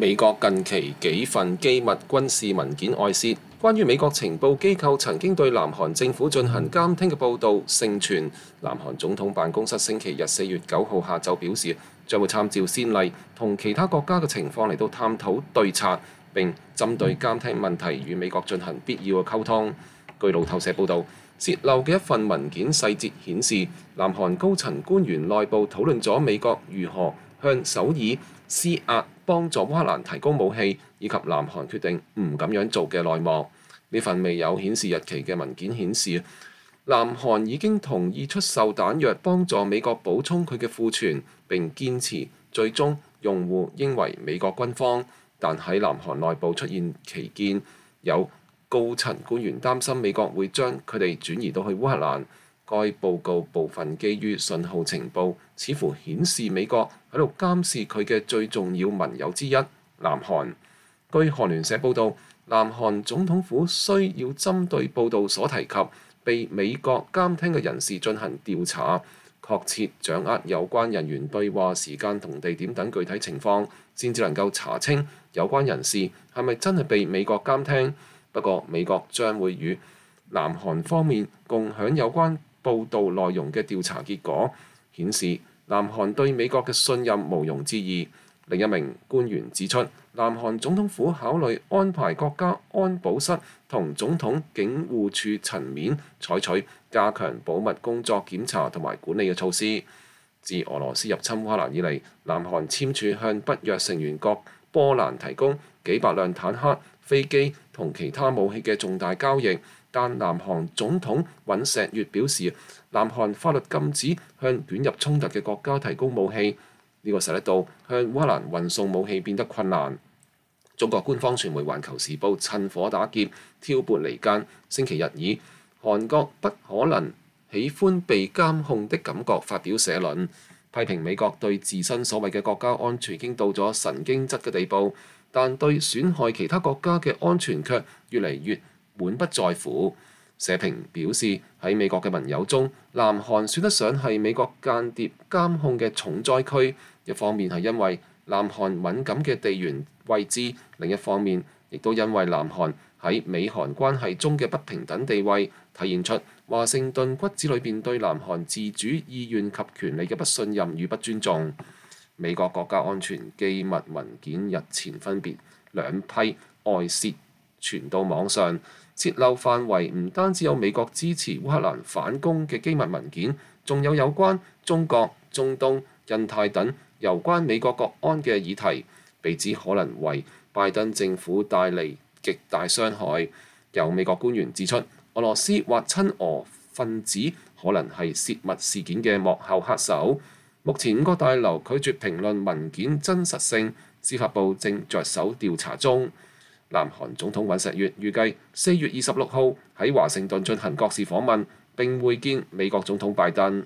美國近期幾份機密軍事文件外泄，關於美國情報機構曾經對南韓政府進行監聽嘅報導盛傳。南韓總統辦公室星期日4月9號下晝表示，將會參照先例，同其他國家嘅情況嚟到探討對策，並針對監聽問題與美國進行必要嘅溝通。據路透社報導，泄漏嘅一份文件細節顯示，南韓高層官員內部討論咗美國如何向首爾施壓幫助烏克蘭提供武器，以及南韓決定唔咁樣做嘅內幕。呢份未有顯示日期嘅文件顯示，南韓已經同意出售彈藥幫助美國補充佢嘅庫存，並堅持最終用戶應為美國軍方。但喺南韓內部出現歧見，有高層官員擔心美國會將佢哋轉移到去烏克蘭。該報告部分基於信號情報，似乎顯示美國喺度監視佢嘅最重要盟友之一南韓。據韓聯社報導，南韓總統府需要針對報導所提及被美國監聽嘅人士進行調查，確切掌握有關人員對話時間同地點等具體情況，先至能夠查清有關人士係咪真係被美國監聽。不過，美國將會與南韓方面共享有關報導內容嘅調查結果，顯示南韓對美國嘅信任毋庸置疑。另一名官員指出，南韓總統府考慮安排國家安保室同總統警護處層面採取加強保密工作檢查同埋管理嘅措施。自俄羅斯入侵烏克蘭以嚟，南韓簽署向北約成員國波蘭提供幾百輛坦克、飛機同其他武器嘅重大交易。但南韓總統尹錫悅表示，南韓法律禁止向捲入衝突嘅國家提供武器，呢個使得到向烏克蘭運送武器變得困難。中國官方傳媒《環球時報》趁火打劫、挑撥離間，星期日以韓國不可能喜歡被監控的感覺發表社論，批評美國對自身所謂嘅國家安全已經到咗神經質嘅地步，但對損害其他國家嘅安全卻越嚟越滿不在乎。社評表示，喺美國嘅盟友中，南韓算得上係美國間諜監控嘅重災區。一方面係因為南韓敏感嘅地緣位置，另一方面亦都因為南韓喺美韓關係中嘅不平等地位，體現出華盛頓骨子裏邊對南韓自主意願及權利嘅不信任與不尊重。美國國家安全機密文件日前分別兩批外泄傳到網上，泄漏範圍唔單止有美國支持烏克蘭反攻嘅機密文件，仲有關中國、中東、印太等有關美國國安嘅議題，被指可能為拜登政府帶嚟極大傷害。有美國官員指出，俄羅斯或親俄分子可能係泄密事件嘅幕後黑手。目前5個大樓拒絕評論文件真實性，司法部正着手調查中。南韓總統尹錫悅預計4月26號喺華盛頓進行國事訪問，並會見美國總統拜登。